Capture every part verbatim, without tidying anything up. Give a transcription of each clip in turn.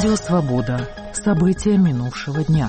Радио «Свобода». События минувшего дня.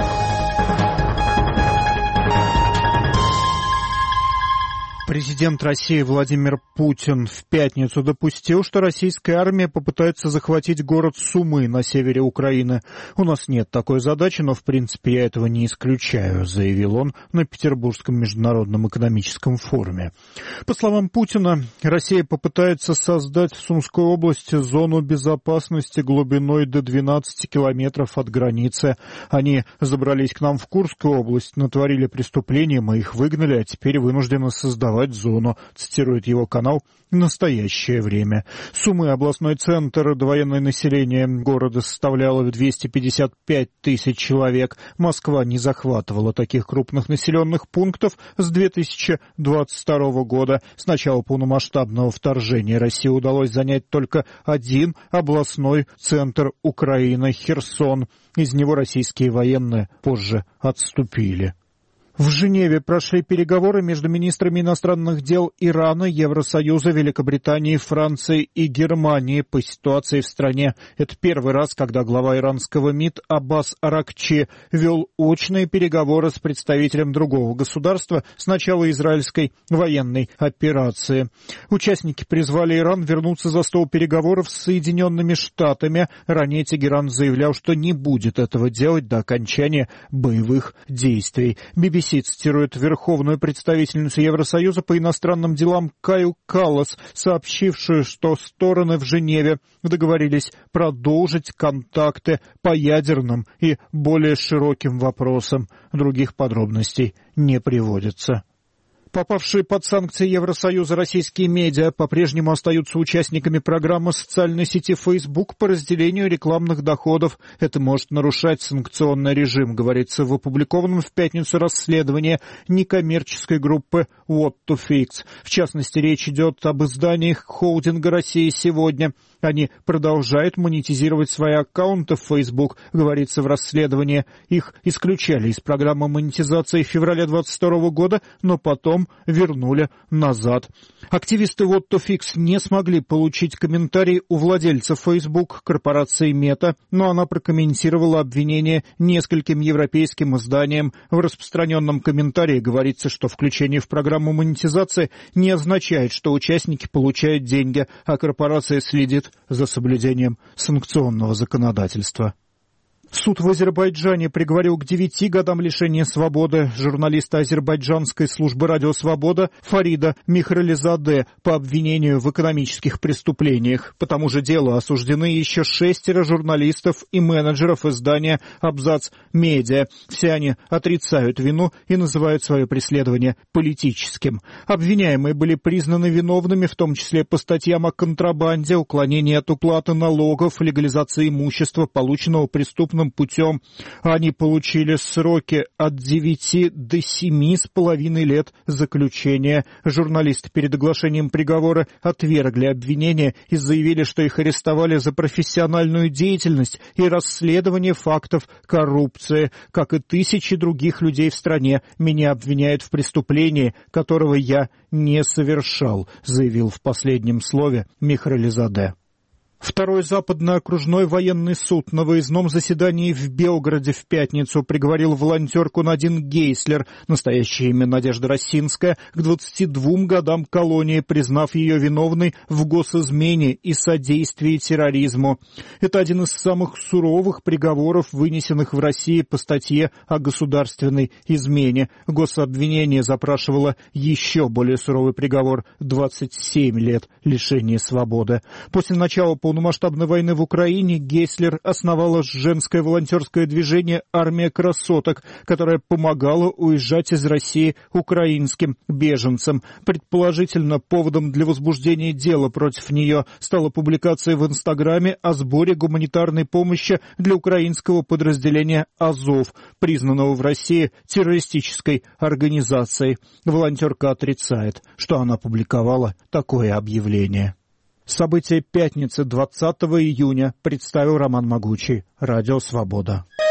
Президент России Владимир Путин в пятницу допустил, что российская армия попытается захватить город Сумы на севере Украины. «У нас нет такой задачи, но в принципе я этого не исключаю», заявил он на Петербургском международном экономическом форуме. По словам Путина, Россия попытается создать в Сумской области зону безопасности глубиной до двенадцати километров от границы. Они забрались к нам в Курскую область, натворили преступления, мы их выгнали, а теперь вынуждены создавать зону, цитирует его канал «Настоящее время». Сумы, областной центр, довоенное население города составляло двести пятьдесят пять тысяч человек. Москва не захватывала таких крупных населенных пунктов с две тысячи двадцать второго года. С начала полномасштабного вторжения России удалось занять только один областной центр Украины — Херсон. Из него российские военные позже отступили. В Женеве прошли переговоры между министрами иностранных дел Ирана, Евросоюза, Великобритании, Франции и Германии по ситуации в стране. Это первый раз, когда глава иранского МИД Аббас Аракчи вел очные переговоры с представителем другого государства с начала израильской военной операции. Участники призвали Иран вернуться за стол переговоров с Соединенными Штатами. Ранее Тегеран заявлял, что не будет этого делать до окончания боевых действий. би би си цитирует верховную представительницу Евросоюза по иностранным делам Каю Каллас, сообщившую, что стороны в Женеве договорились продолжить контакты по ядерным и более широким вопросам. Других подробностей не приводится. Попавшие под санкции Евросоюза российские медиа по-прежнему остаются участниками программы социальной сети Facebook по разделению рекламных доходов. Это может нарушать санкционный режим, говорится в опубликованном в пятницу расследовании некоммерческой группы What to Fix. В частности, речь идет об изданиях холдинга «Россия сегодня». Они продолжают монетизировать свои аккаунты в Facebook, говорится в расследовании. Их исключали из программы монетизации в феврале двадцать второго года, но потом вернули назад. Активисты What to Fix не смогли получить комментарий у владельца Facebook, корпорации Meta, но она прокомментировала обвинение нескольким европейским изданиям. В распространенном комментарии говорится, что включение в программу монетизации не означает, что участники получают деньги, а корпорация следит за соблюдением санкционного законодательства. Суд в Азербайджане приговорил к девяти годам лишения свободы журналиста азербайджанской службы «Радио Свобода» Фарида Михрализаде по обвинению в экономических преступлениях. По тому же делу осуждены еще шестеро журналистов и менеджеров издания «Абзац Медиа». Все они отрицают вину и называют свое преследование политическим. Обвиняемые были признаны виновными, в том числе по статьям о контрабанде, уклонении от уплаты налогов, легализации имущества, полученного преступным путем. Они получили сроки от девяти до семи с половиной лет заключения. Журналисты перед оглашением приговора отвергли обвинения и заявили, что их арестовали за профессиональную деятельность и расследование фактов коррупции. Как и тысячи других людей в стране, меня обвиняют в преступлении, которого я не совершал, заявил в последнем слове Михрализаде. Второй западный окружной военный суд на выездном заседании в Белгороде в пятницу приговорил волонтерку Надин Гейслер, настоящее имя Надежда Росинская, к двадцати двум годам колонии, признав ее виновной в госизмене и содействии терроризму. Это один из самых суровых приговоров, вынесенных в России по статье о государственной измене. Гособвинение запрашивало еще более суровый приговор — двадцать семь лет лишения свободы. После начала полномасштабной войны в Украине Гейслер основала женское волонтерское движение «Армия красоток», которое помогало уезжать из России украинским беженцам. Предположительно, поводом для возбуждения дела против нее стала публикация в Инстаграме о сборе гуманитарной помощи для украинского подразделения «Азов», признанного в России террористической организацией. Волонтерка отрицает, что она публиковала такое объявление. События пятницы двадцатого июня представил Роман Могучий. Радио «Свобода».